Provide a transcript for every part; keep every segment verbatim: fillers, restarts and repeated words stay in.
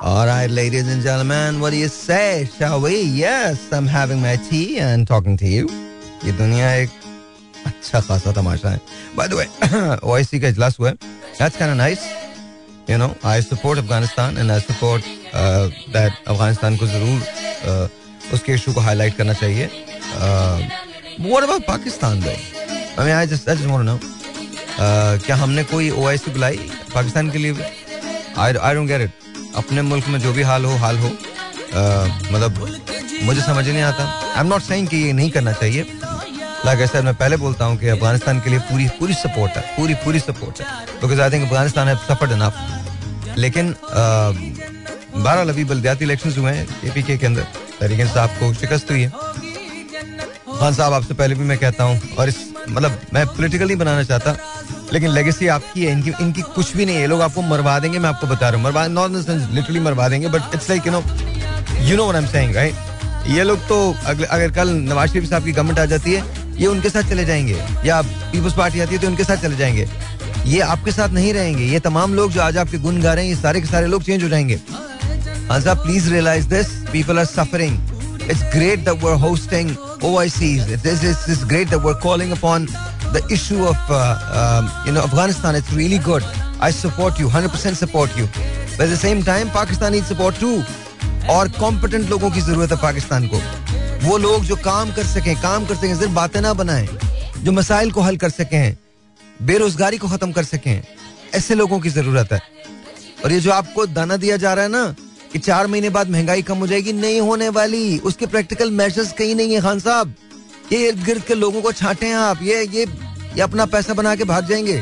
All right, ladies and gentlemen, what do you say? Shall we? Yes, I'm having my tea and talking to you. ये दुनिया एक अच्छा खासा तमाशा है. By the way, O I C का इजलास हुआ है. That's kind of nice. You know, I support Afghanistan and I support uh, that Afghanistan को जरूर uh, उसके इशू को हाईलाइट करना चाहिए. uh, What about Pakistan though? I mean, I just, I just want to know. uh, क्या हमने कोई O I C बुलाई पाकिस्तान के लिए? I, I don't get it. अपने मुल्क में जो भी हाल हो हाल हो, uh, मतलब मुझे समझ नहीं आता. आई एम नॉट सेइंग कि ये नहीं करना चाहिए. लाइक ऐसा मैं पहले बोलता हूँ कि अफगानिस्तान के लिए पूरी पूरी सपोर्ट है, पूरी पूरी सपोर्ट है, because I think Afghanistan have suffered enough. लेकिन बहरहाल अभी बल्दियाती इलेक्शंस हुए हैं एपीके के अंदर, तहरीक इंसाफ को शिकस्त हुई है. खान साहब, आपसे पहले भी मैं कहता हूँ, और इस मतलब मैं पॉलिटिकल नहीं बनाना चाहता, लेकिन लेगेसी आपकी है, इनकी इनकी कुछ भी नहीं है. ये लोग आपको मरवा देंगे, मैं आपको बता रहा हूँ, मरवा not in the sense literally मरवा देंगे, but it's like you know you know what I am saying, right? ये लोग तो अगर, अगर कल नवाज शरीफ साहब की गवर्नमेंट आ जाती है, ये उनके साथ चले जाएंगे, या पीपल्स पार्टी आती है तो उनके साथ चले जाएंगे. ये आपके साथ नहीं रहेंगे. ये तमाम लोग जो आज आपके गुण गा रहे हैं, ये सारे के सारे लोग चेंज हो जाएंगे. हाँ साहब, please realise this. People are suffering. It's great that we're hosting O I Cs. It is it's, it's great that we're calling upon the issue of uh, um, you know Afghanistan. It's really good. I support you, one hundred percent support you. But at the same time, Pakistan needs support too. और competent लोगों की जरूरत है पाकिस्तान को. वो लोग जो काम कर सकें, काम कर सकें, सिर्फ बातें ना बनाएं, जो मसाइल को हल कर सकें, बेरोजगारी को खत्म कर सकें, ऐसे लोगों की जरूरत है. और ये जो आपको दाना दिया जा रहा है ना कि चार महीने बाद महंगाई कम हो जाएगी, नहीं होने वाली. उसके प्रैक्टिकल मेजर्स कहीं नहीं है खान साहब. ये इर्द गिर्द के लोगों को छांटे आप, ये ये ये अपना पैसा बना के भाग जाएंगे.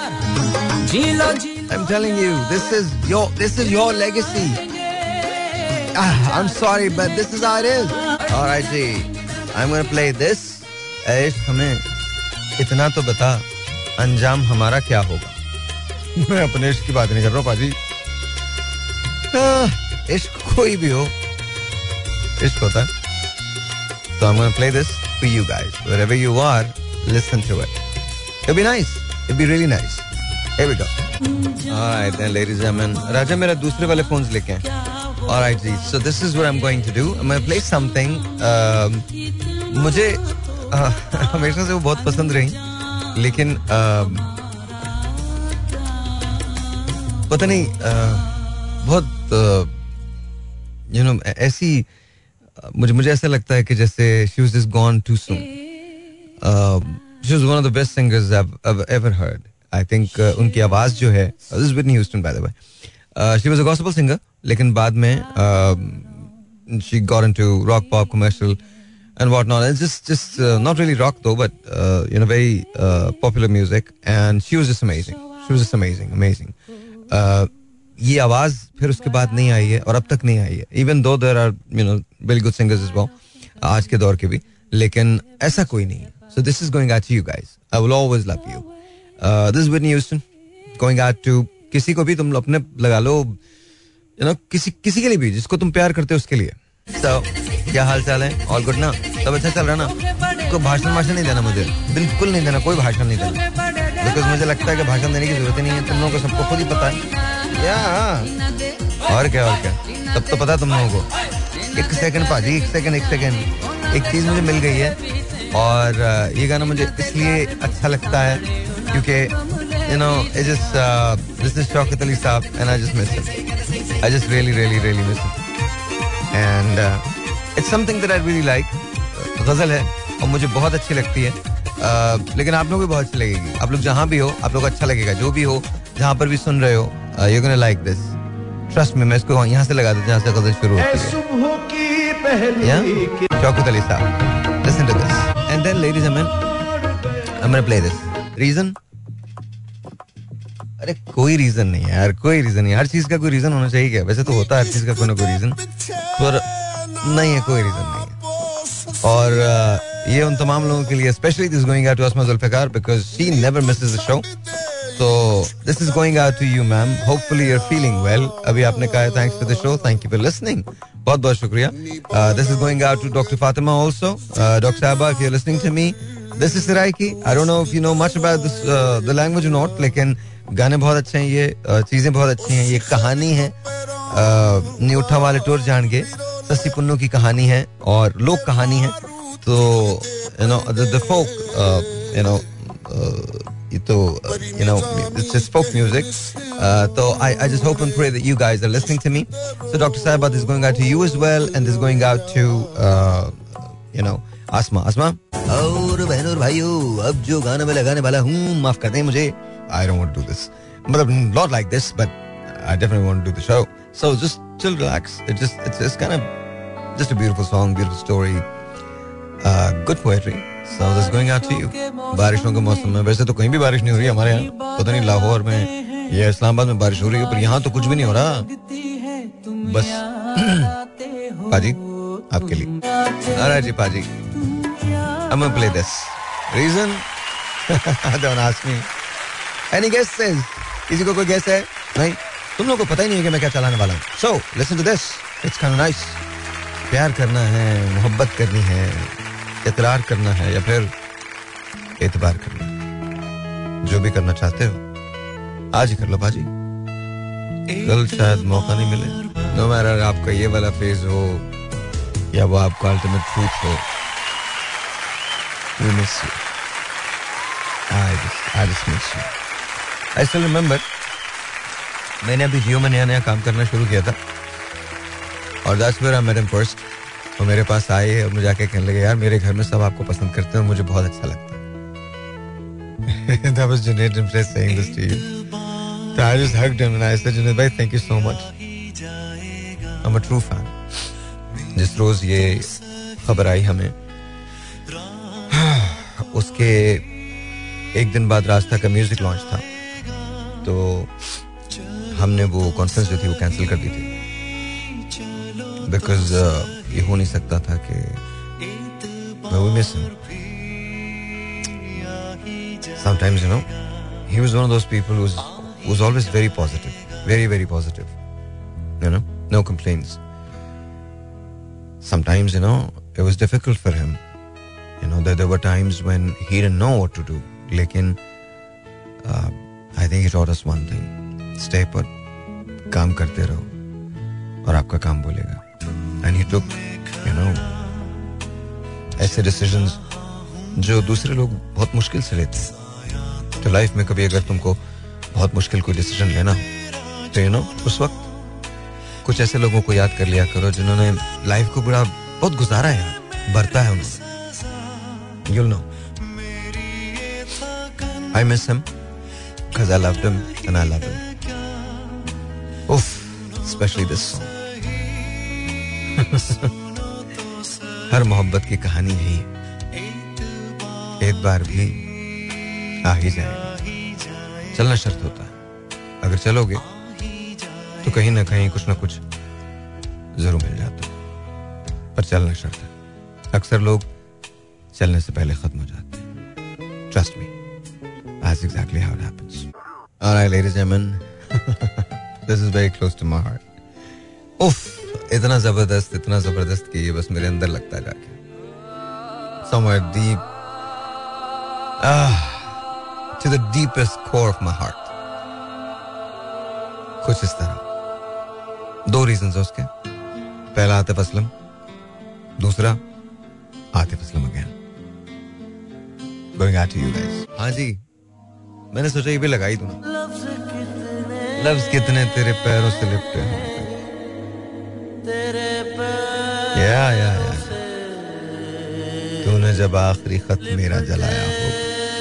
I'm telling you, this is your this is your legacy. Ah, I'm sorry, but this is how it is. All right, ji, I'm gonna play this. ऐश, हमें इतना तो बता, अंजाम हमारा क्या होगा. मैं अपने इश्क की बात नहीं कर रहा हूँ पाजी. इश्क कोई भी हो, इश्क होता है. So I'm going to play this for you guys. Wherever you are, listen to it. It'll be nice. It'll be really nice. Here we go. All right then, ladies and gentlemen. राजा मेरा दूसरे वाले phones लेके हैं. All right ji. So this is what I'm going to do. I'm going to play something. Um, मुझे uh, हमेशा से वो बहुत पसंद रही, लेकिन uh, पता नहीं uh, बहुत यू नो ऐसी मुझे मुझे ऐसा लगता है कि जैसे she was just gone too soon. uh, she was one of the best singers I've, I've ever heard. I think uh, उनकी आवाज जो है, this is Whitney Houston by the way. uh, she was a gospel singer, लेकिन बाद में uh, she got into rock pop commercial and whatnot. It's just just uh, not really rock though, but uh, you know very uh, popular music, and she was just amazing. She was just amazing, amazing. Uh, ये आवाज फिर उसके बाद नहीं आई है और अब तक नहीं आई है. Even though there are you know very good singers as well आज के दौर के भी, लेकिन ऐसा कोई नहीं है. So this is going out to you guys. I will always love you. This is Whitney Houston going out to किसी को भी तुम अपने लगा लो, यू नो किसी किसी के लिए भी जिसको तुम प्यार करते हो उसके लिए. तो क्या हाल चाल है? ऑल गुड ना? सब अच्छा चल रहा ना? कोई भाषण भाषण नहीं देना मुझे, बिल्कुल नहीं देना, कोई भाषण नहीं देना, बिकॉज मुझे लगता है कि भाषण देने की जरूरत ही नहीं है. तुम लोगों को सबको खुद ही पता है. या और क्या और क्या तब तो पता तुम लोगों को. एक सेकंड पाजी, एक सेकंड एक सेकंड एक चीज मुझे मिल गई है, और ये गाना मुझे इसलिए अच्छा लगता है क्योंकि you know it just this is Shaukat Ali साहब and I just miss him. I just really really really miss him and it's something that I really like. गजल है और मुझे बहुत अच्छी लगती है, uh, लेकिन आप लोगों को बहुत अच्छी लगेगी. आप लोग जहाँ भी हो, आप लोग अच्छा लगेगा. जो भी हो, जहाँ पर भी सुन रहे हो, you're gonna like this. Trust me. मैं इसको यहाँ से लगा देता हूँ जहाँ से गजल शुरू होती है. Yeah? शौकत अली साहब. Listen to this. And then ladies and gentlemen, I'm gonna play this. Reason? अरे कोई रीजन नहीं है यार, कोई रीजन नहीं. हर चीज का कोई रीजन होना चाहिए क्या? वैसे तो होता है हर चीज का कोई ना कोई रीजन, पर नहीं है, कोई रीजन नहीं है. और uh, ये उन तमाम लोगों के लिए, especially this is going out to Asma Zulfikar because she never misses the show. So this is going out to you, ma'am. Hopefully you're feeling well. अभी आपने कहा है thanks for the show. Thank you for listening. बहुत बहुत शुक्रिया. Uh, this is going out to Doctor Fatima also. Uh, Doctor Saba, if you're listening to me, this is Siraiki. I don't know if you know much about this uh, the language or not, लेकिन गाने बहुत अच्छे हैं, ये uh, चीजें बहुत अच्छी हैं, ये कहानी है, न्यूठा वाले टूर जान के सस्सी पुन्नू की कहानी है और लोक कहानी है. तो you know the folk you know तो you know it's just folk music. Uh, so I I just hope and pray that you guys are listening to me. So Doctor Sahiba, this is going out to you as well, and this is going out to uh, you know Asma. Asma. और बहनों और भाइयों, अब जो गाना मैं लगाने वाला हूँ, माफ कर दें मुझे. I don't want to do this. मतलब not like this, but I definitely want to do the show. So just chill, relax. It just it's it's kind of just a beautiful song, beautiful story, uh, good poetry. So this is going out to you. बारिशों के मौसम में वैसे तो कहीं भी बारिश नहीं हो रही है हमारे यहाँ. पता नहीं लाहौर में या इस्लामाबाद में बारिश हो रही है, पर यहाँ तो कुछ भी नहीं हो रहा. बस पाजी आपके लिए. Alright जी पाजी. I'm gonna play this. Reason? Don't ask me. Any guesses? किसी को कोई guess है? नहीं. तुम लोगों को पता ही नहीं है कि मैं क्या चलाने वाला हूँ. So listen to this. It's kind of nice. प्यार करना है, मोहब्बत करनी है, इकरार करना है या फिर एतबार करना है. जो भी करना चाहते हो आज ही कर लो बाजी. कल शायद मौका नहीं मिले. नो मैटर आपका ये वाला फेज हो या वो आपका अल्टीमेट ट्रूथ हो. We miss you. I just, I just miss you. I still remember मैंने अभी जियो में नया नया काम करना शुरू किया था और that's where I met him first. वो मेरे पास आए और मुझे जाके कहने लगे यार मेरे घर में सब आपको पसंद करते हैं और मुझे बहुत अच्छा लगता है. That was Junaid Impress saying this to you. So I just hugged him and I said, Junaid bhai, thank you so much. I'm a true fan. जिस रोज ये खबर आई हमें, उसके एक दिन बाद रास्ता का म्यूजिक लॉन्च था, तो हमने वो कॉन्फ्रेंस जो थी वो कैंसिल कर दी थी. बिकॉज uh, ये हो नहीं सकता था कि we miss him. Sometimes, you know, he was one of those people who was, who was always very positive, very, very positive. You know, no complaints. Sometimes, you know, it was difficult for him. You know, there, there were times when he didn't know what to do. Lekin, uh, I think he taught us one thing. Stay put, काम करते रहो और आपका काम बोलेगा. And he took, you know, ऐसे decisions जो दूसरे लोग बहुत मुश्किल से लेते हैं. तो लाइफ में कभी अगर तुमको बहुत मुश्किल कोई डिसीजन लेना हो तो यू नो उस वक्त कुछ ऐसे लोगों को याद कर लिया करो जिन्होंने लाइफ को बड़ा बहुत गुजारा है, बरता है उन्होंने. You'll know. I miss him because I loved him and I love him. Oof, especially this song. हर मोहब्बत की कहानी है ये. एक बार भी आ ही जाएगा. चलना शर्त होता है. अगर चलोगे तो कहीं ना कहीं कुछ ना कुछ जरूर मिल जाता है, पर चलना शर्त है. अक्सर लोग चलने से पहले खत्म हो जाते हैं. Trust me, that's exactly how it happens. All right, ladies and gentlemen, this is very close to my heart. उफ, इतना जबरदस्त, इतना जबरदस्त कि ये बस मेरे अंदर लगता है जाके. Somewhere deep, ah, to the deepest core of my heart. कुछ इस तरह. दो रीजंस है उसके. पहला आतिफ असलम, दूसरा Atif Aslam again. Going out to you guys. हाँ जी, मैंने सोचा ये भी लगाई दूं ना. लफ्ज कितने तेरे पैरों से लिपटे हैं. या या या तूने जब आखिरी खत मेरा जलाया हो,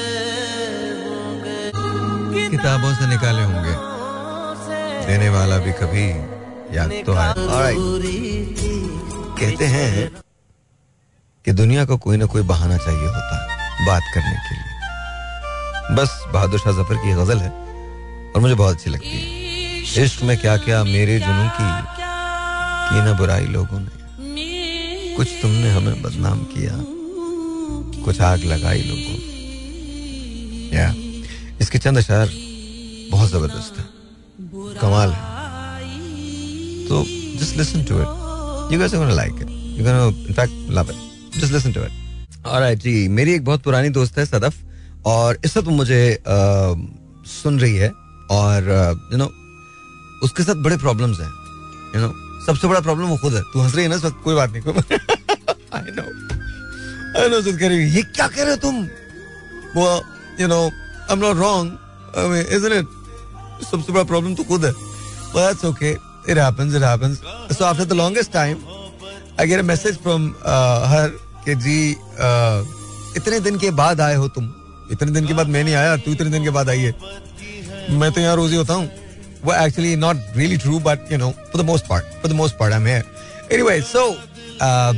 किताबों से निकाले होंगे, देने वाला भी कभी याद तो आए. Alright. कहते हैं कि दुनिया को कोई ना कोई बहाना चाहिए होता है बात करने के लिए. बस बहादुर शाह जफर की गजल है और मुझे बहुत अच्छी लगती है. इश्क में क्या क्या मेरे जुनून की की ना बुराई लोगों ने, कुछ तुमने हमें बदनाम किया, कुछ आग लगाई लोगों. या इसके चंद अशार बहुत जबरदस्त है, कमाल है. तो just listen to it. You guys are gonna like it. You're gonna, in fact, love it. Just listen to it. Alright जी, मेरी एक बहुत पुरानी दोस्त है सदफ, और इस वक्त मुझे uh, सुन रही है और you uh, know you know, उसके साथ बड़े प्रॉब्लम्स हैं. यू नो सबसे बड़ा प्रॉब्लम वो खुद है. तू हंस रही है ना इस वक्त, कोई बात नहीं. आई नो आई नो कह रही है ये क्या कह रहे हो तुम. वो you know I am not wrong, I mean isn't it. सबसे बड़ा प्रॉब्लम तो खुद है. But that's okay. It happens, it happens. So after the longest time, I get a message from uh, her कि जी uh, इतने दिन के बाद आए हो तुम. इतने दिन के बाद मैं नहीं आया, तू इतने दिन के बाद आई है. मैं तो यहाँ रोज ही होता हूँ. वो actually not really true, but you know, for the most part, for the most part, I'm here. Anyway, so uh,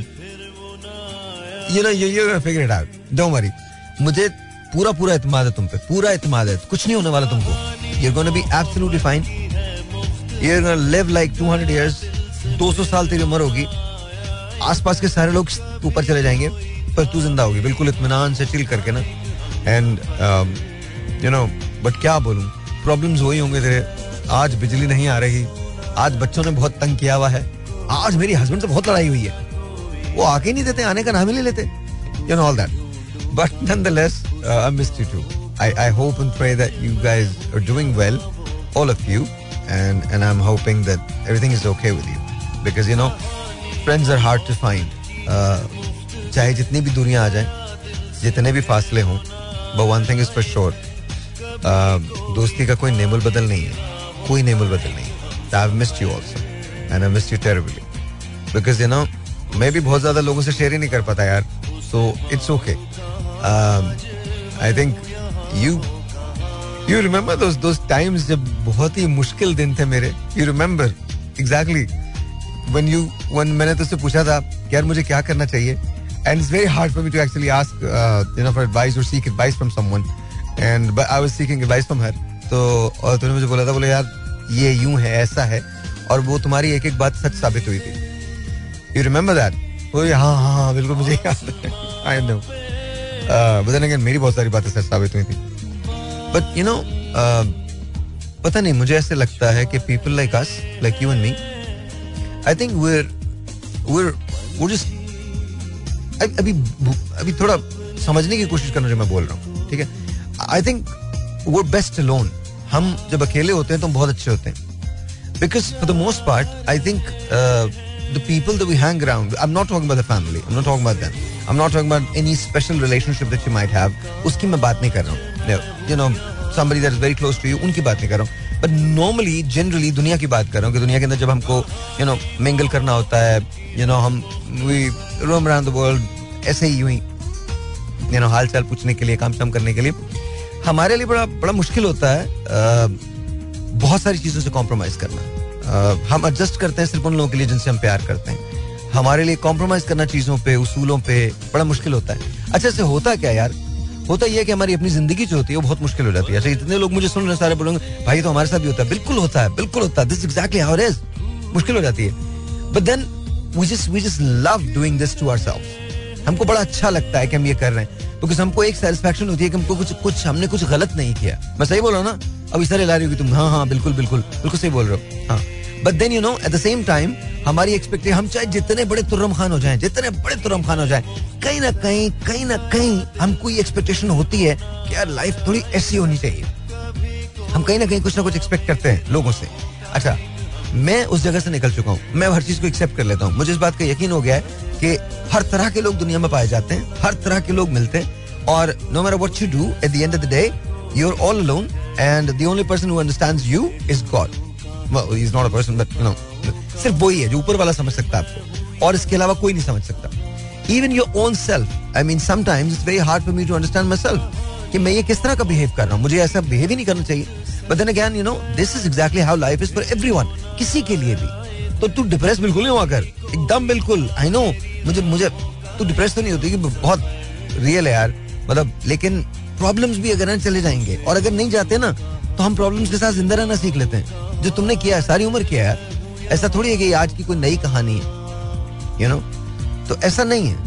you know, you you're gonna figure it out. Don't worry. मुझे पूरा पूरा इत्मीनान है तुम पे, पूरा इत्मीनान है. कुछ नहीं होने वाला तुमको. You're gonna be absolutely fine. You're gonna live like two hundred years. दो सौ साल तेरी उम्र होगी. आसपास के सारे लोग ऊपर चले जाएंगे, पर तू जिंदा होगी बिल्कुल इत्मीनान से चिल करके ना. एंड यू नो बट क्या बोलूं, प्रॉब्लम्स वही होंगे तेरे. आज बिजली नहीं आ रही, आज बच्चों ने बहुत तंग किया हुआ है, आज मेरी हस्बैंड से बहुत लड़ाई हुई है, वो आके नहीं देते, आने का नाम ही नहीं लेते. You know all that. But nonetheless, uh, I missed you too. I I hope and pray that you guys are doing well, all of you. And and I'm hoping that everything is okay with you, because you know friends are hard to find. uh, चाहे जितनी भी दूरियां आ जाएं, जितने भी फासले हों, but one thing is for sure, uh, दोस्ती का कोई नेमुल बदल नहीं है, कोई नेमुल बदल नहीं है. I've missed you also, and I missed you terribly, because you know मैं भी बहुत ज्यादा लोगों से शेयर ही नहीं कर पाता यार. So it's okay. um, I think you You remember those those times जब बहुत ही मुश्किल दिन थे मेरे. You remember exactly when you when मैंने तुझसे पूछा था कि यार मुझे क्या करना चाहिए, and it's very hard for me to actually ask uh, you know for advice or seek advice from someone, and but I was seeking advice from her. तो और तूने मुझे बोला था, बोले यार ये यूं है, ऐसा है, और वो तुम्हारी एक एक बात सच साबित हुई थी. You remember that? बोले हाँ हाँ हाँ बिल्कुल मुझे याद है. I know. uh, but then again मेरी बहुत सारी बातें सच साबित हुई थी. But you know, uh, पता नहीं, मुझे ऐसे लगता है कि people like us, like you and me, I think we're we're we're just अभी अभी थोड़ा समझने की कोशिश करना जो मैं बोल रहा हूँ, ठीक है? I think we're best alone. हम जब अकेले होते हैं तो हम बहुत अच्छे होते हैं. Because for the most part, I think uh, the people that we hang around, I'm not talking about the family, I'm not talking about them, I'm not talking about any special relationship that you might have. उसकी मैं बात नहीं कर रहा हूँ. You know, somebody that is very close to you, उनकी बात नहीं कर रहा हूँ. But normally, generally, दुनिया की बात कर रहा हूँ कि दुनिया के अंदर जब हमको you know mingle करना होता है, you know हम we roam around the world, ऐसे ही यूं ही you know हाल चाल पूछने के लिए, काम शाम करने के लिए, हमारे लिए बड़ा बड़ा मुश्किल होता है uh, बहुत सारी चीजों से कॉम्प्रोमाइज करना. uh, हम एडजस्ट करते हैं सिर्फ उन लोगों के लिए जिनसे हम प्यार करते हैं. हमारे लिए कॉम्प्रोमाइज करना चीजों पे, उसूलों पे बड़ा मुश्किल होता है. अच्छा, से होता क्या यार, होता यह है कि हमारी अपनी जिंदगी जो होती है वो बहुत मुश्किल हो जाती है. अच्छा, इतने लोग मुझे सुन रहे सारे बोलेंगे भाई तो हमारे साथ भी होता है. बिल्कुल होता है, बिल्कुल होता है. This exactly how it is. मुश्किल हो जाती है. But then we just we just love doing this to ourselves. हमको बड़ा अच्छा लगता है कि हम ये कर रहे हैं, बिकॉज हमको एक सेटिस्फैक्शन होती है कि हमको कुछ कुछ हमने कुछ गलत नहीं किया. मैं सही बोल रहा हूँ ना? अब इस तरह ला रही हो कि तुम हाँ हाँ बिल्कुल बिल्कुल बिल्कुल सही बोल रहे हो. हाँ, but then you know at the same time हमारी एक्सपेक्टेशन, हम चाहे जितने बड़े तुर्रम खान हो जाएं, जितने बड़े तुर्रम खान हो जाएं, कहीं ना कहीं कहीं ना कहीं हमको ये एक्सपेक्टेशन होती है कि यार लाइफ थोड़ी ऐसी होनी चाहिए. हम कहीं ना कहीं कुछ ना कुछ एक्सपेक्ट करते हैं लोगों से. अच्छा, मैं उस जगह से निकल चुका हूँ. मैं हर चीज को एक्सेप्ट कर लेता हूँ. मुझे इस बात का यकीन हो गया है कि हर तरह के लोग दुनिया में पाए जाते हैं, हर तरह के लोग मिलते हैं, और no matter what you do, at the end of the day you are all alone, and the only person who understands you is God. Well, he's not a person, but you know, सिर्फ वही है जो ऊपर वाला समझ सकता है आपको, और इसके अलावा कोई नहीं समझ सकता. Even your own self. I mean, sometimes it's very hard for me to understand myself. कि मैं ये किस तरह का बिहेव कर रहा हूँ, मुझे ऐसा बिहेव ही नहीं करना चाहिए. But then again, you know, this is exactly how life is for everyone. किसी के लिए भी. तो तू डिप्रेस बिल्कुल नहीं हुआ कर, एकदम बिल्कुल. I know, मुझे मुझे तू डिप्रेस तो नहीं होती, कि बहुत रियल है यार, मतलब. लेकिन प्रॉब्लम्स भी अगर चले जाएंगे, और अगर नहीं जाते ना, तो हम प्रॉब्लम्स के साथ जिंदा रहना सीख लेते हैं. जो तुमने किया है सारी उम्र किया है, ऐसा थोड़ी है कि आज की कोई नई कहानी है, यू नो. तो ऐसा नहीं है.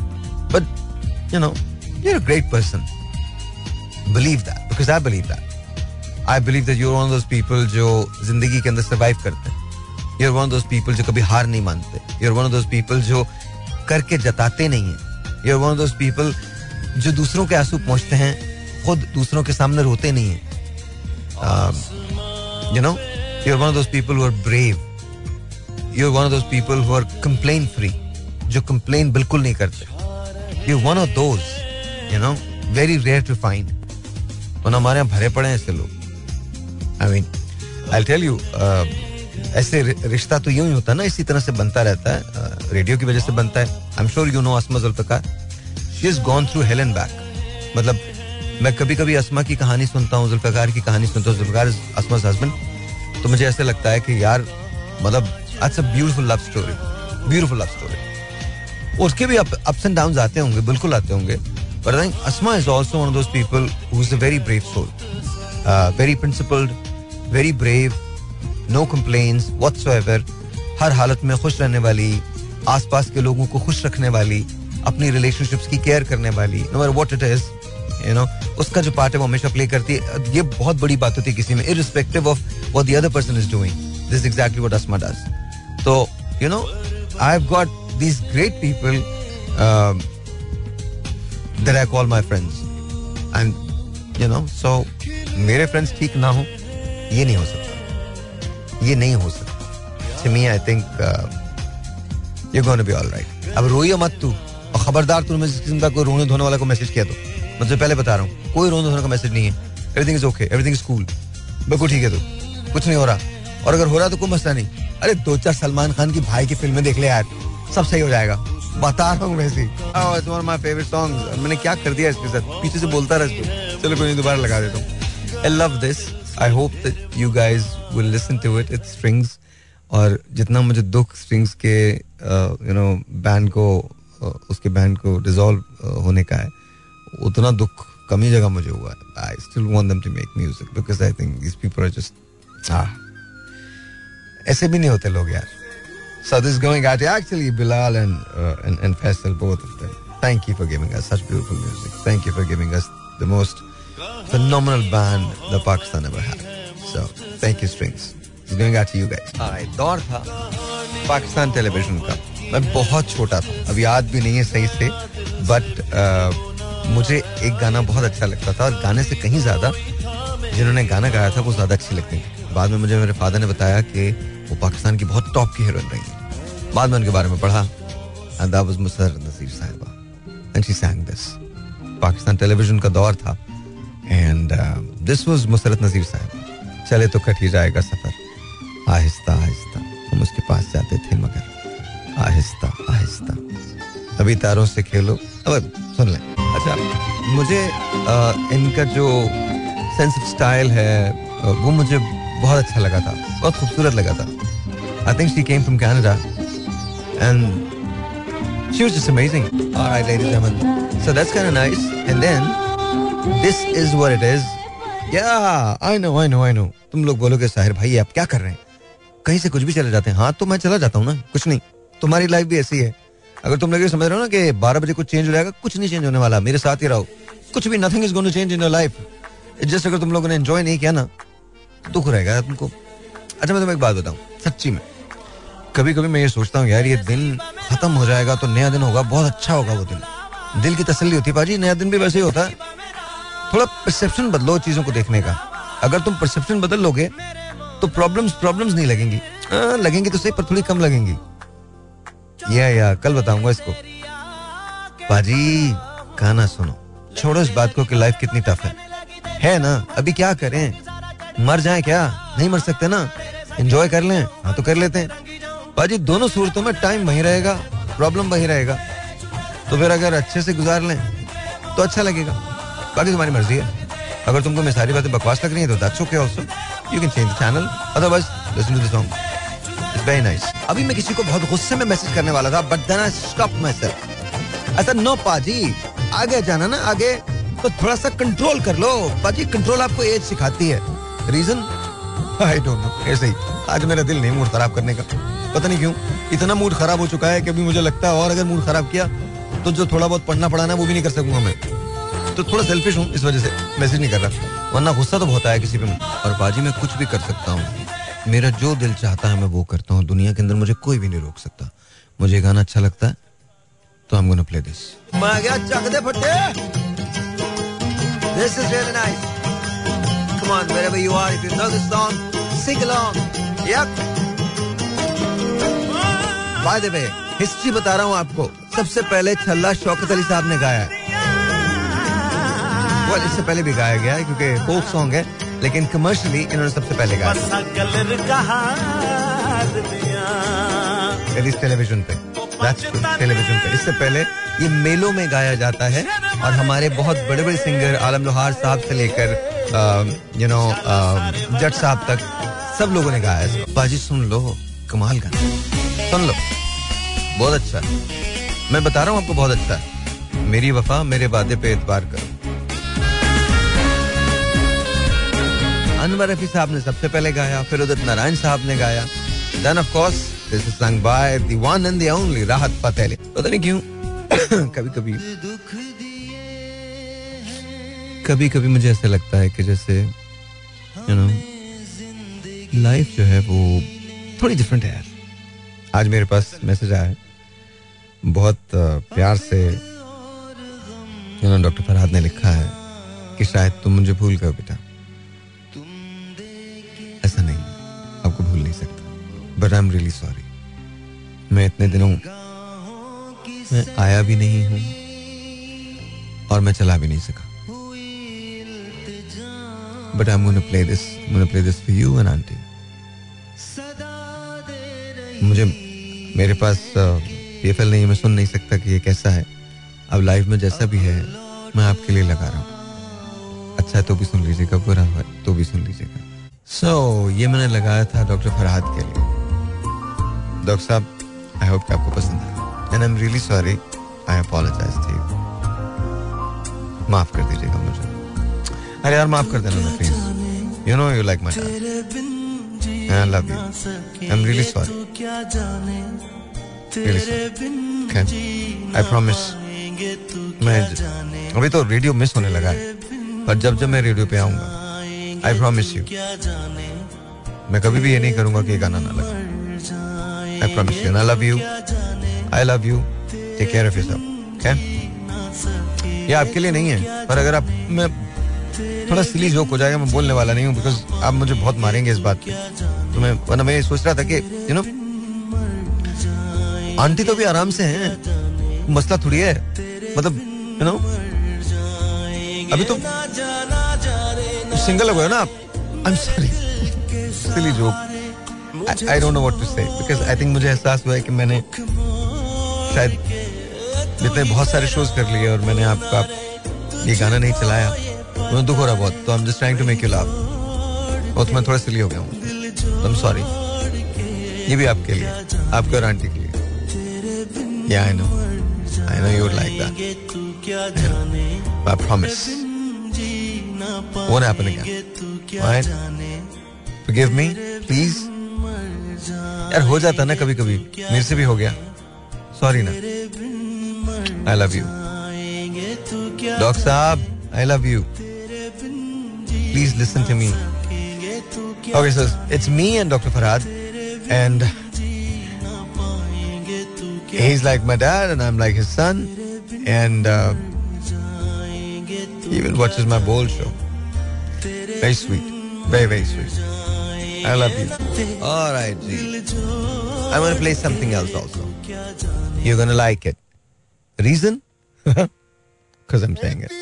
But you know, you are a great person. Believe that, because I believe that. I believe that you are one of those people जो जिंदगी के अंदर सर्वाइव करते हैं. You are one of those people जो कभी हार नहीं मानते. You are one of those people जो करके जताते नहीं है. You are one of those people जो दूसरों के आंसू पहुंचते हैं, खुद दूसरों के सामने रोते नहीं है. You know, you're one of those people who are brave. you're one of those people who are complain free, जो complain बिल्कुल नहीं करते. You're one of those, you know, very rare to find. और हमारे यहाँ भरे पड़े हैं ऐसे लोग. I mean, I'll tell you, uh, ऐसे रिश्ता तो यूं ही होता है ना, इसी तरह से बनता रहता है, रेडियो uh, की वजह से बनता है. I'm sure you know Asma Zulfikar. She has gone through hell and back. मतलब मैं कभी कभी अस्मा की कहानी सुनता हूँ, जुल्फ़िकार की कहानी सुनता हूँ. Zulfiqar is Asma's husband. तो मुझे ऐसे लगता है कि यार मतलब that's a beautiful love story, beautiful love story. उसके भी ups and downs आते होंगे, बिल्कुल आते होंगे. But I think Asma is also one of those people who's a very brave soul, uh, very principled, very brave, no complaints whatsoever. हर हालत में खुश रहने वाली, आसपास के लोगों को खुश रखने वाली, अपनी relationships की केयर करने वाली, no matter what it is, you know, उसका जो पार्ट है वो हमेशा प्ले करती है. ये बहुत बड़ी बात होती है किसी में, irrespective of what the other person is doing. This is exactly what Asma does. So, you know, I've got these great people um, that I call my friends. And, you know, so, मेरे friends ठीक ना हो, ये नहीं हो सकता. ये नहीं हो सकता. To me, I think uh, you're going to be all right. अब रोइए मत तू, और खबरदार तूने जिस किस्म का कोई रोने धोने वाला को मैसेज किया तो, मैं तुझे पहले बता रहा हूँ, कोई रोने धोने का मैसेज नहीं है. Everything is okay, everything is cool. बिल्कुल ठीक है तू, कुछ नहीं हो रहा. और अगर हो रहा तो कोई मसला नहीं. अरे दो चार सलमान खान की भाई की फिल्में देख ले यार, सब सही हो जाएगा. बता रहा हूँ वैसे. Oh, it's one of my favorite songs. मैंने क्या कर दिया इसके साथ, पीछे से बोलता रहा इसको. चलो कोई नहीं, दोबारा लगा देता हूँ. I love this. I hope that you guys will listen to it. It's Strings. और जितना मुझे दुख स्ट्रिंग्स के यू नो बैंड को uh, उसके बैंड को डिसॉल्व uh, होने का है, उतना दुख कम ही जगह मुझे हुआ है. I still want them to make music because I think these people are just ah ऐसे भी नहीं होते लोग यार. So this is going out to actually Bilal and, uh, and and Faisal, both of them. Thank you for giving us such beautiful music. Thank you for giving us the most phenomenal band that Pakistan ever had. So thank you Strings. It's going out to you guys. Alright, दौर था Pakistan television का. मैं बहुत छोटा था, अब याद भी नहीं है सही से, बट uh, मुझे एक गाना बहुत अच्छा लगता था, और गाने से कहीं ज्यादा जिन्होंने गाना गाया था वो ज्यादा अच्छी लगती थी. बाद में मुझे मेरे फादर ने बताया कि वो पाकिस्तान की बहुत टॉप की हीरोइन रही है. बाद में उनके बारे में पढ़ा, and that was मुसर्रत नज़ीर साहिबा, and she sang this. Pakistan television का दौर था, and uh, this was Musarrat नज़ीर साहिबा. चले तो कट ही जाएगा सफर, आहिस्ता आहिस्ता हम उसके पास जाते थे मगर आहिस्ता आहिस्ता. अभी तारों से खेलो. अब सुन लें. अच्छा, मुझे uh, इनका जो सेंस ऑफ स्टाइल है uh, वो मुझे बहुत अच्छा लगा था, बहुत खूबसूरत लगा था. I think she came from Canada and she was just amazing. All right, ladies and gentlemen, so that's kind of nice. And then this is what it is. Yeah, I know, I know, I know. तुम लोग बोलोगे साहिर भाई आप क्या कर रहे हैं, कहीं से कुछ भी चले जाते हैं. हाँ तो मैं चला जाता हूँ ना, कुछ नहीं. तुम्हारी लाइफ भी ऐसी है. अगर तुम लोग ये समझ रहे हो ना कि बारह बजे कुछ चेंज हो जाएगा, कुछ नहीं चेंज होने वाला. मेरे साथ ही रहो, कुछ भी, nothing is going to change in your life. Just अगर तुम लोगों ने एंजॉय नहीं किया ना, दुख रहेगा तुमको. अच्छा मैं तुम्हें एक बात बताऊं, सच्ची में कभी कभी मैं ये सोचता हूँ यार ये दिन खत्म हो जाएगा तो नया दिन होगा, बहुत अच्छा होगा वो दिन. दिल की तसल्ली होती है पाजी, नया दिन भी वैसे ही होता है. थोड़ा परसेप्शन बदलो चीजों को देखने का. अगर तुम परसेप्शन बदल लोगे तो प्रॉब्लम्स प्रॉब्लम्स नहीं लगेंगी. आ, लगेंगी तो सही पर थोड़ी कम लगेंगी. या या कल बताऊंगा इसको. पाजी गाना सुनो, छोड़ो इस बात को कि लाइफ कितनी टफ है. है ना, अभी क्या करें, मर जाएं क्या, नहीं मर सकते ना, एंजॉय कर लें. हाँ तो कर लेते हैं बाजी. दोनों सूरतों में टाइम वहीं रहेगा, प्रॉब्लम वहीं रहेगा. तो फिर अगर अच्छे से गुजार लें तो अच्छा लगेगा. बाकी तुम्हारी मर्जी है. अगर तुमको मेरी सारी बातें बकवास लग रही हैं तो that's okay also, you can change the channel, otherwise listen to the song, it's very nice. अभी मैं किसी को बहुत गुस्से में मैसेज करने वाला था, but then I stopped myself. ऐसा नो पाजी, आगे जाना ना आगे, तो थोड़ा सा कंट्रोल कर लो. पाजी कंट्रोल आपको एज सिखाती है. रीजन आई डोंट नो, ऐसे ही आज मेरा दिल नहीं मूड खराब करने का. पता नहीं क्यों इतना मूड खराब हो चुका है कि अभी मुझे लगता है और अगर मूड खराब किया तो जो थोड़ा बहुत पढ़ना पढ़ाना वो भी नहीं कर सकूंगा मैं. तो थोड़ा सेल्फिश हूँ, इस वजह से मैसेज नहीं कर रहा, वरना गुस्सा तो बहुत आया किसी पे. और बाजी मैं कुछ भी कर सकता हूँ, मेरा जो दिल चाहता है मैं वो करता हूँ. दुनिया के अंदर मुझे कोई भी नहीं रोक सकता. मुझे गाना अच्छा लगता है तो I'm gonna play this. मैं गया चक दे फटे. This is really nice. Come on, wherever you are, if you know this song, sing along. Yep. By the way history बता रहा हूँ आपको, सबसे पहले छल्ला शौकत अली साहब ने गाया है। well, इससे पहले भी गाया गया है क्योंकि फोक सॉन्ग है, लेकिन कमर्शियली इन्होंने सबसे पहले गाया टेलीविजन पे, टेलीविजन पे। इससे पहले ये मेलों में गाया जाता है और हमारे बहुत बड़े बड़े सिंगर आलम लोहार साहब से लेकर यू नो जट साहब तक सब लोगों ने गाया है। बाजी सुन लो, कमाल गाना, सुन लो, बहुत अच्छा है। मैं बता रहा हूँ आपको, बहुत अच्छा है। मेरी वफा मेरे वादे पे एतबार करो। अनवर रफी साहब ने सबसे पहले गाया, फिर उदित नारायण साहब ने गाया। Then of course this is sung by the one and the only राहत फतेह अली। पता नहीं क्यों कभी कभी कभी कभी मुझे ऐसा लगता है कि जैसे यू नो लाइफ जो है वो थोड़ी डिफरेंट है यार। आज मेरे पास मैसेज आया है, बहुत प्यार से यू नो डॉक्टर फरहाद ने लिखा है कि शायद तुम मुझे भूल गए बेटा। ऐसा नहीं, आपको भूल नहीं सकता, but I am really sorry. मैं इतने दिनों मैं आया भी नहीं हूं और मैं चला भी नहीं सका, but I am gonna play this gonna play this for you and aunty. मुझे मेरे पास पीएफएल नहीं है, मैं सुन नहीं सकता कि ये कैसा है। अब लाइव में जैसा भी है मैं आपके लिए लगा रहा हूँ। अच्छा है तो भी सुन लीजिएगा, बुरा है तो भी सुन लीजिएगा। सो so, ये मैंने लगाया था डॉक्टर फरहाद के लिए। डॉक्टर साहब, आई होप कि आपको पसंद है and I am really sorry, I apologise to you. माफ कर दीजिएगा मुझे। अरे यार माफ कर देना ना please, you know you like my dad, I love you, I am really sorry, really sorry. I promise, मैं अभी तो रेडियो मिस होने लगा है, पर जब जब मैं रेडियो पे आऊंगा आई प्रॉमिस यू मैं कभी भी ये नहीं करूंगा कि ये गाना ना लगे। I promise you and I love you, I love you, take care of yourself, okay? ये आपके लिए नहीं है, पर अगर आप, मैं थोड़ा सिली जोक हो जाएगा, मैं बोलने वाला नहीं हूँ बिकॉज आप मुझे बहुत मारेंगे इस बात की। तो मैं वरना मैं सोच रहा था कि यू नो आंटी तो भी आराम से हैं, मसला थोड़ी है, मतलब यू नो अभी तो सिंगल हो गए ना आप। I am sorry, silly joke. I don't know what to say because I think मुझे एहसास हुआ है कि मैंने शायद जितने बहुत सारे शोज कर लिए और मैंने आपका ये गाना नहीं चलाया, मुझे दुख हो रहा बहुत। तो I'm just trying to make you laugh, और तो मैं थोड़ा सिली हो गया हूँ। I'm sorry। ये भी आपके लिए, आपके और आंटी के लिए। Yeah, I know, I know you would like that. I promise, won't happen again. Alright? Forgive me, please. यार हो जाता ना कभी कभी, मेरे से भी हो गया, सॉरी ना। आई लव यू डॉक्टर साहब, I love you, please listen to me. Okay so it's me and doctor Farhad and he is like my dad and I am like his son and he even watches my bold show. Very sweet, very very sweet. I love you. All right, G. I'm going to play something else also. You're going to like it. Reason? Because I'm saying it.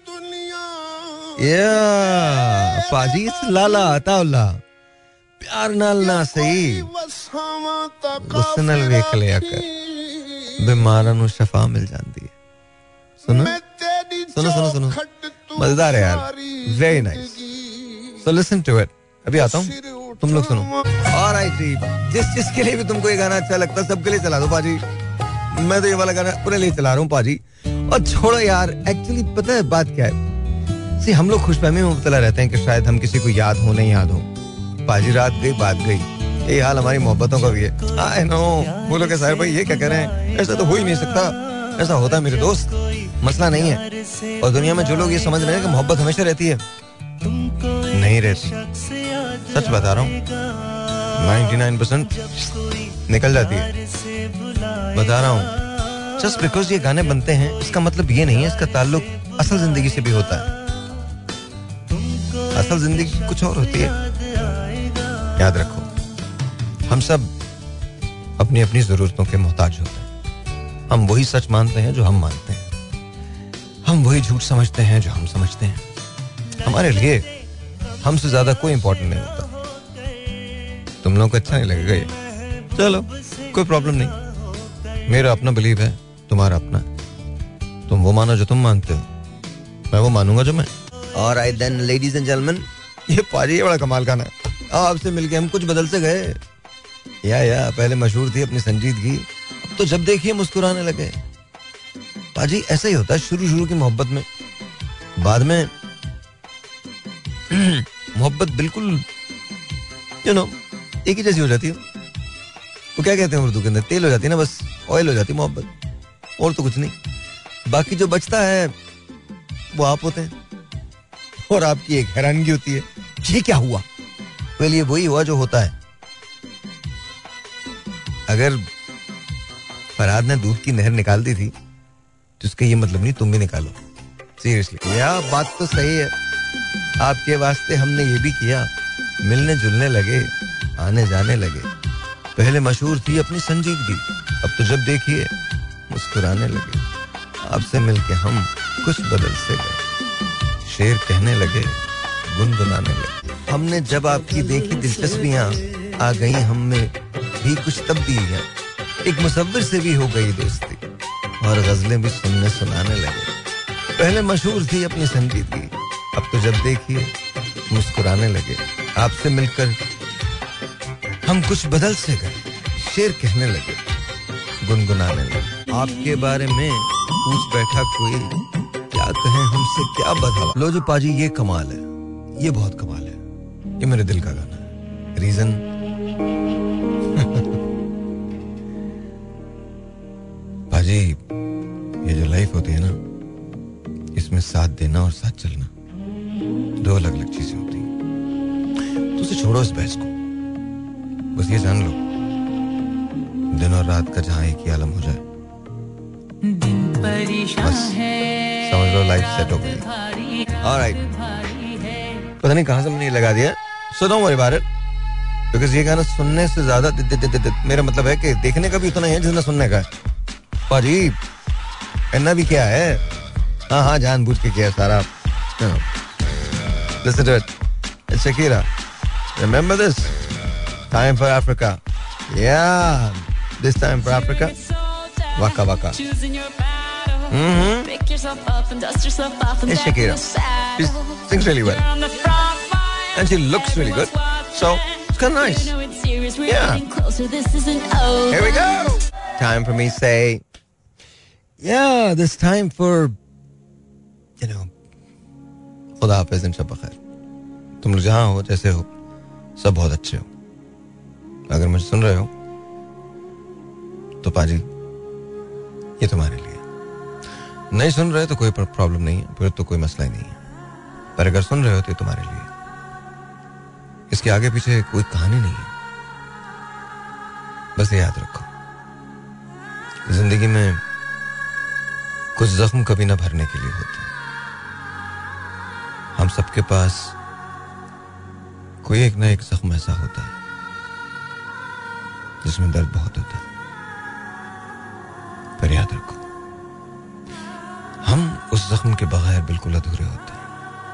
Yeah. Faji, it's Lala Ataullah. प्यार नाल ना सही, गुस्से नाल वेख लिया कर, बीमारां नूं शफा मिल जाती है। सुनो सुनो सुनो सुनो, मजेदार है यार, very nice. So listen to it. अभी आता हूँ, तुम लोग सुनो। ऑलराइट जी, जिस जिसके लिए भी तुमको ये गाना अच्छा लगता है सबके लिए चला दो पाजी। मैं तो ये वाला गाना पूरे लिए चला रहा हूँ पाजी। और छोड़ो यार, एक्चुअली पता है बात क्या है, सी हम लोग खुशफहमी में मुब्तला रहते हैं कि शायद हम किसी को याद हो नहीं याद हो। पाजी रात गई बात गई, ये हाल हमारी मोहब्बतों का भी है। आई नो, बोलो कि साहिर भाई ये क्या कह रहे हैं, ऐसा तो हो ही नहीं सकता। ऐसा होता है मेरे दोस्त, मसला नहीं है। और दुनिया में जो लोग ये समझ रहे हैं कि मोहब्बत हमेशा रहती है, नहीं रहती। सच बता रहा हूँ, निन्यानवे परसेंट निकल जाती है, बता रहा हूँ। जस्ट बिकॉज ये गाने बनते हैं इसका मतलब ये नहीं है इसका ताल्लुक असल जिंदगी से भी होता है। असल जिंदगी कुछ और होती है, याद रखो। हम सब अपनी अपनी जरूरतों के मोहताज होते हैं। हम वही सच मानते हैं जो हम मानते हैं, हम वही झूठ समझते हैं जो हम समझते हैं। हमारे लिए हमसे ज्यादा कोई इंपॉर्टेंट नहीं होता। तुम लोगों को अच्छा नहीं लगेगा ये, चलो कोई प्रॉब्लम नहीं। मेरा अपना बिलीव है, तुम्हारा अपना। तुम वो मानो जो तुम मानते हो, मैं वो मानूंगा जो मैं। Alright then ladies and gentleman, ये पाजी ये बड़ा कमाल खाना है। आपसे मिलके हम कुछ बदल से गए। या या पहले मशहूर थी अपनी संजीदगी, अब तो जब देखिए मुस्कुराने लगे। पाजी ऐसा ही होता है शुरू शुरू की मोहब्बत में, बाद में मोहब्बत बिल्कुल यू नो एक ही जैसी हो जाती है। वो क्या कहते हैं उर्दू के अंदर, तेल हो जाती है ना, बस ऑयल हो जाती है मोहब्बत, और तो कुछ नहीं। बाकी जो बचता है वो आप होते हैं, और आपकी एक हैरानगी होती है ये क्या हुआ। वेल ये वही हुआ जो होता है। अगर फरहाद ने दूध की नहर निकाल दी थी तो उसका ये मतलब नहीं तुम भी निकालो। सीरियसली यार बात तो सही है, आपके वास्ते हमने ये भी किया। मिलने जुलने लगे, आने जाने लगे। पहले मशहूर थी अपनी संजीदगी, अब तो जब देखिए मुस्कुराने लगे। आपसे मिलके हम कुछ बदल से गए, शेर कहने लगे, गुनगुनाने लगे। हमने जब आपकी देखी दिलचस्पियां, आ गई हम में भी कुछ तब्दीलियां। एक मुसव्विर से भी हो गई दोस्ती, और गजलें भी सुनने सुनाने लगे। पहले मशहूर थी अपनी संजीदगी, अब तो जब देखिए मुस्कुराने लगे। आपसे मिलकर हम कुछ बदल से गए, शेर कहने लगे, गुनगुनाने लगे। आपके बारे में पूछ बैठा कोई, क्या कहें हमसे क्या बदला। लो जो पाजी ये कमाल है, ये बहुत कमाल है, ये मेरे दिल का गाना है। रीजन पाजी ये जो लाइफ होती है ना, इसमें साथ देना और साथ चलना दो अलग अलग चीजें होती हैं। तो उसे छोड़ो इस बहस को, बस ये जान लो दिन और रात का जहां एक ही आलम हो जाए, बस समझ लो लाइफ सेट हो गई। ऑलराइट, पता नहीं कहां से मैंने ये लगा दिया, so don't worry about it, because ये गाना सुनने से ज्यादा दि, दि, दि, दि, दि, मेरा मतलब है कि देखने का भी उतना ही है जितना सुनने का है। पाजी इतना भी क्या है, हाँ हाँ जानबूझ के किया सारा। Listen to it. It's Shakira. Remember this? Time for Africa. Yeah, this time for Africa. Waka waka. Mm-hmm. It's Shakira. She sings really well. And she looks really good. So, it's kind of nice. Yeah. Here we go. Time for me to say, yeah, this time for, you know, खुदा हाफिज़, इन शब बखैर। तुम लोग जहां हो, जैसे हो, सब बहुत अच्छे हो। अगर मुझे सुन रहे हो तो पाजी ये तुम्हारे लिए। नहीं सुन रहे तो कोई प्रॉब्लम नहीं है, फिर तो कोई मसला ही नहीं है। पर अगर सुन रहे हो तो ये तुम्हारे लिए। इसके आगे पीछे कोई कहानी नहीं है, बस ये याद रखो, जिंदगी में कुछ जख्म कभी ना भरने के लिए होते हैं। हम सबके पास कोई एक ना एक जख्म ऐसा होता है जिसमें दर्द बहुत होता है, पर याद रखो हम उस जख्म के बगैर बिल्कुल अधूरे होते हैं।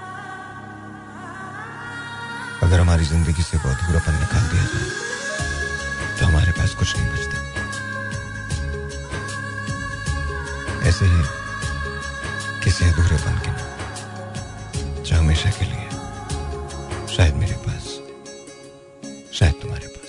अगर हमारी जिंदगी से वो अधूरापन निकाल दिया जाए तो हमारे पास कुछ नहीं बचता। ऐसे ही किसी अधूरेपन के ना, जो हमेशा के लिए शायद मेरे पास, शायद तुम्हारे पास।